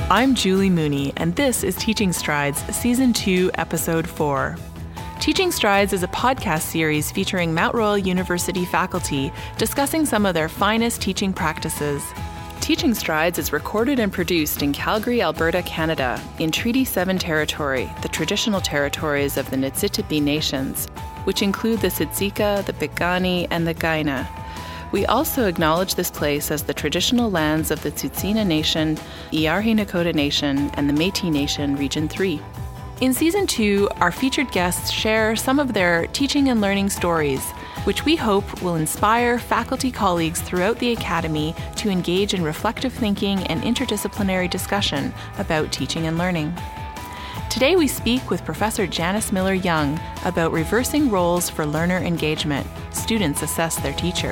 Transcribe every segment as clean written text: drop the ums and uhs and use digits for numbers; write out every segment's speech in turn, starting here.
I'm Julie Mooney, and this is Teaching Strides, Season 2, Episode 4. Teaching Strides is a podcast series featuring Mount Royal University faculty discussing some of their finest teaching practices. Teaching Strides is recorded and produced in Calgary, Alberta, Canada, in Treaty 7 territory, the traditional territories of the Niitsitapi Nations, which include the Siksika, the Piikani, and the Kainai. We also acknowledge this place as the traditional lands of the Tsuut'ina Nation, Îyârhe Nakoda Nation, and the Métis Nation, Region 3. In Season 2, our featured guests share some of their teaching and learning stories, which we hope will inspire faculty colleagues throughout the Academy to engage in reflective thinking and interdisciplinary discussion about teaching and learning. Today we speak with Professor Janice Miller-Young about reversing roles for learner engagement. Students assess their teacher.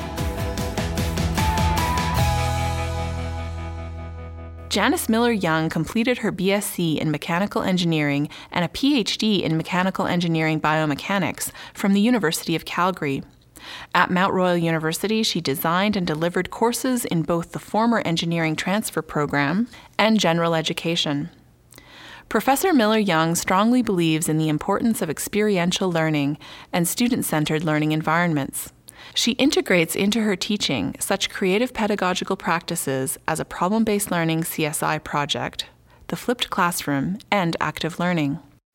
Janice Miller-Young completed her BSc in Mechanical Engineering and a PhD in Mechanical Engineering Biomechanics from the University of Calgary. At Mount Royal University, she designed and delivered courses in both the former Engineering Transfer Program and General Education. Professor Miller-Young strongly believes in the importance of experiential learning and student-centered learning environments. She integrates into her teaching such creative pedagogical practices as a problem-based learning CSI project, the flipped classroom, and active learning.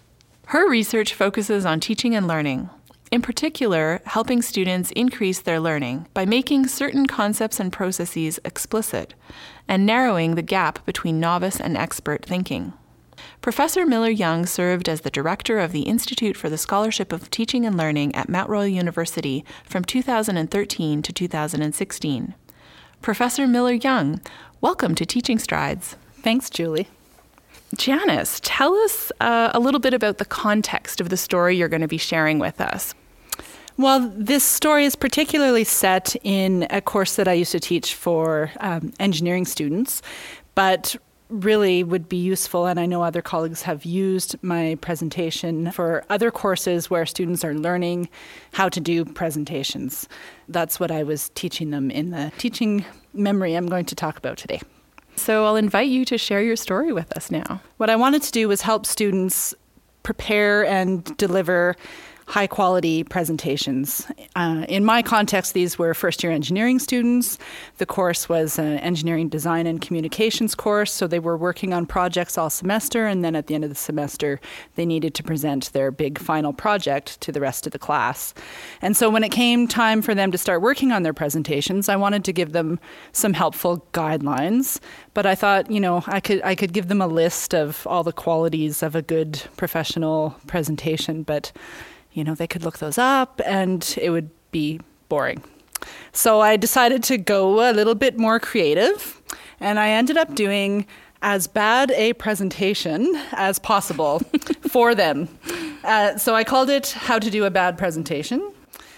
Her research focuses on teaching and learning, in particular, helping students increase their learning by making certain concepts and processes explicit and narrowing the gap between novice and expert thinking. Professor Miller-Young served as the director of the Institute for the Scholarship of Teaching and Learning at Mount Royal University from 2013 to 2016. Professor Miller-Young, welcome to Teaching Strides. Thanks, Julie. Janice, tell us a little bit about the context of the story you're going to be sharing with us. Well, this story is particularly set in a course that I used to teach for engineering students, but really would be useful, and I know other colleagues have used my presentation for other courses where students are learning how to do presentations. That's what I was teaching them in the teaching memory I'm going to talk about today. So I'll invite you to share your story with us now. What I wanted to do was help students prepare and deliver high-quality presentations. In my context, these were first-year engineering students. The course was an engineering design and communications course, so they were working on projects all semester, and then at the end of the semester, they needed to present their big final project to the rest of the class. And so when it came time for them to start working on their presentations, I wanted to give them some helpful guidelines, but I thought, I could give them a list of all the qualities of a good professional presentation, but they could look those up and it would be boring. So I decided to go a little bit more creative, and I ended up doing as bad a presentation as possible for them. So I called it How to Do a Bad Presentation.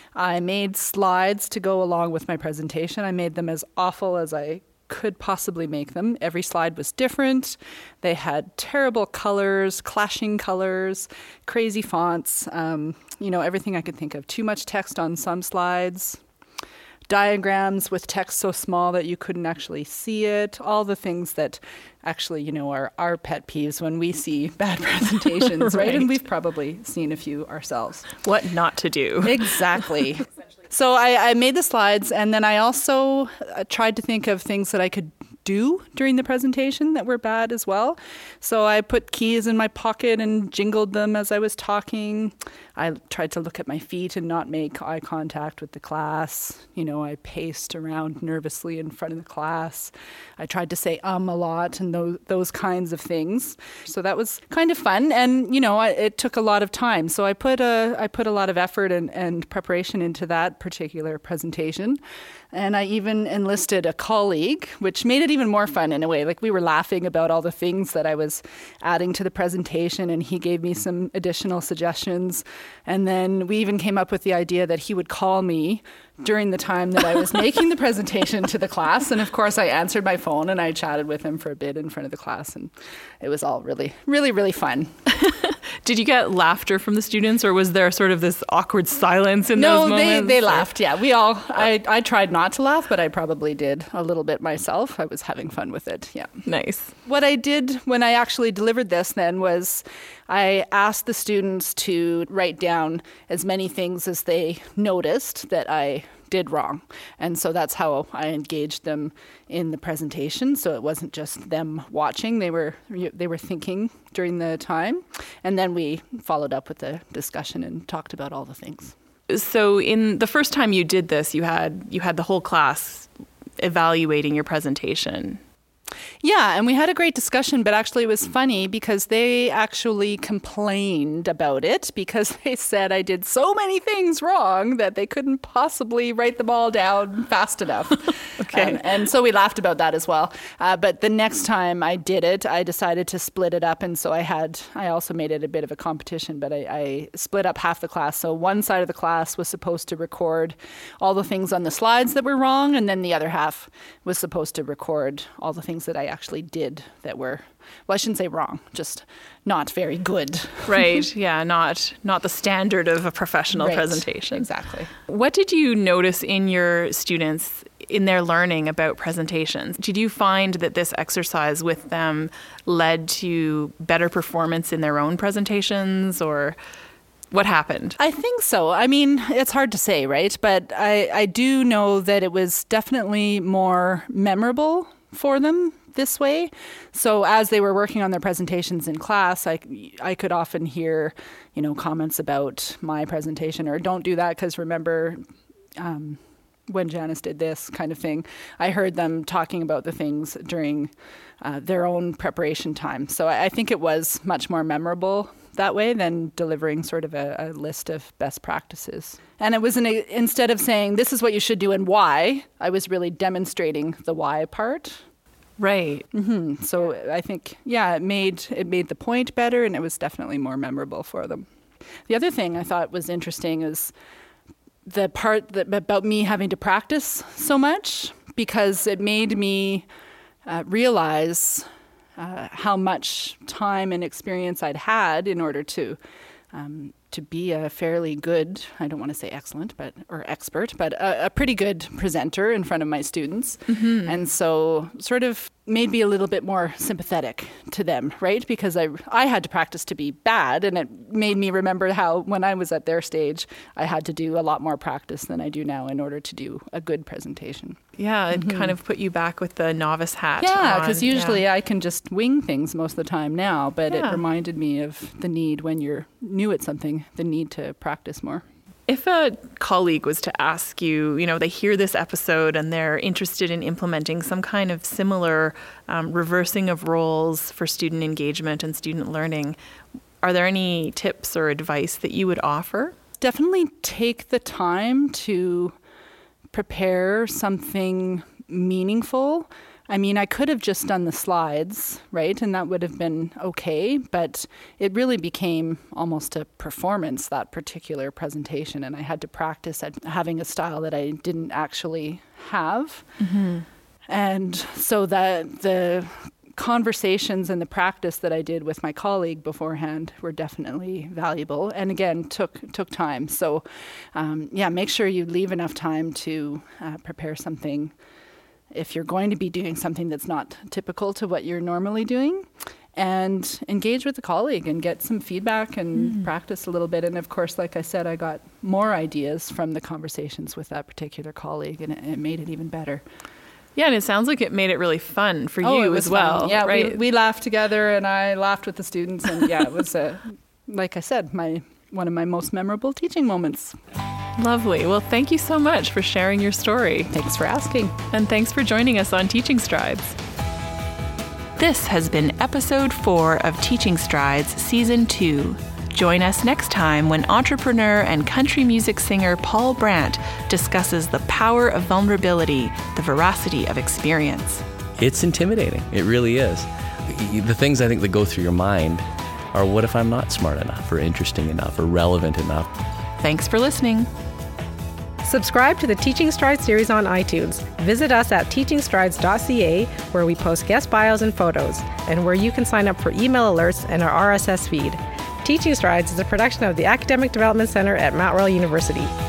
I made slides to go along with my presentation. I made them as awful as I could possibly make them. Every slide was different. They had terrible colors, clashing colors, crazy fonts, everything I could think of. Too much text on some slides, diagrams with text so small that you couldn't actually see it, all the things that actually, are our pet peeves when we see bad presentations, right? And we've probably seen a few ourselves. What not to do. Exactly. So I made the slides, and then I also tried to think of things that I could do during the presentation that were bad as well. So I put keys in my pocket and jingled them as I was talking. I tried to look at my feet and not make eye contact with the class. I paced around nervously in front of the class. I tried to say a lot and those kinds of things. So that was kind of fun, and it took a lot of time. So I put a lot of effort and preparation into that particular presentation. And I even enlisted a colleague, which made it even more fun in a way. Like, we were laughing about all the things that I was adding to the presentation, and he gave me some additional suggestions. And then we even came up with the idea that he would call me during the time that I was making the presentation to the class. And of course, I answered my phone and I chatted with him for a bit in front of the class. And it was all really, really, really fun. Did you get laughter from the students, or was there sort of this awkward silence in those moments? No, they laughed. Yeah, I tried not to laugh, but I probably did a little bit myself. I was having fun with it. Yeah. Nice. What I did when I actually delivered this then was I asked the students to write down as many things as they noticed that I did wrong. And so that's how I engaged them in the presentation. So it wasn't just them watching, they were thinking during the time. And then we followed up with a discussion and talked about all the things. So in the first time you did this, you had the whole class evaluating your presentation. Yeah, and we had a great discussion, but actually it was funny because they actually complained about it because they said I did so many things wrong that they couldn't possibly write them all down fast enough. Okay. And so we laughed about that as well. But the next time I did it, I decided to split it up. And so I also made it a bit of a competition, but I split up half the class. So one side of the class was supposed to record all the things on the slides that were wrong, and then the other half was supposed to record all the things that I actually did that were, well, I shouldn't say wrong, just not very good. Right. Yeah. Not the standard of a professional presentation. Exactly. What did you notice in your students in their learning about presentations? Did you find that this exercise with them led to better performance in their own presentations, or what happened? I think so. I mean, it's hard to say, right? But I do know that it was definitely more memorable for them this way. So as they were working on their presentations in class, I could often hear, comments about my presentation, or don't do that because remember when Janice did this kind of thing. I heard them talking about the things during their own preparation time. So I think it was much more memorable that way than delivering sort of a list of best practices. And it was instead of saying, this is what you should do and why, I was really demonstrating the why part. Right. Mm-hmm. So I think, it made the point better, and it was definitely more memorable for them. The other thing I thought was interesting is the part about me having to practice so much, because it made me realize how much time and experience I'd had in order to be a fairly good, I don't want to say excellent, or expert, but a pretty good presenter in front of my students. Mm-hmm. And so sort of made me a little bit more sympathetic to them, right? Because I had to practice to be bad, and it made me remember how when I was at their stage, I had to do a lot more practice than I do now in order to do a good presentation. Yeah, it kind of put you back with the novice hat. Yeah, because usually I can just wing things most of the time now, but it reminded me of the need when you're new at something, the need to practice more. If a colleague was to ask you, they hear this episode and they're interested in implementing some kind of similar reversing of roles for student engagement and student learning, are there any tips or advice that you would offer? Definitely take the time to prepare something meaningful. I mean, I could have just done the slides, right? And that would have been okay, but it really became almost a performance, that particular presentation, and I had to practice at having a style that I didn't actually have. Mm-hmm. And so that the conversations and the practice that I did with my colleague beforehand were definitely valuable, and again, took time. So, make sure you leave enough time to prepare something if you're going to be doing something that's not typical to what you're normally doing, and engage with the colleague and get some feedback and practice a little bit. And of course, like I said, I got more ideas from the conversations with that particular colleague, and it made it even better. Yeah, and it sounds like it made it really fun for you as well. Fun. Yeah, right? we laughed together, and I laughed with the students, and it was, like I said, one of my most memorable teaching moments. Lovely. Well, thank you so much for sharing your story. Thanks for asking. And thanks for joining us on Teaching Strides. This has been episode 4 of Teaching Strides Season 2. Join us next time when entrepreneur and country music singer Paul Brandt discusses the power of vulnerability, the veracity of experience. It's intimidating. It really is. The things I think that go through your mind are, what if I'm not smart enough or interesting enough or relevant enough? Thanks for listening. Subscribe to the Teaching Strides series on iTunes. Visit us at teachingstrides.ca, where we post guest bios and photos, and where you can sign up for email alerts and our RSS feed. Teaching Strides is a production of the Academic Development Center at Mount Royal University.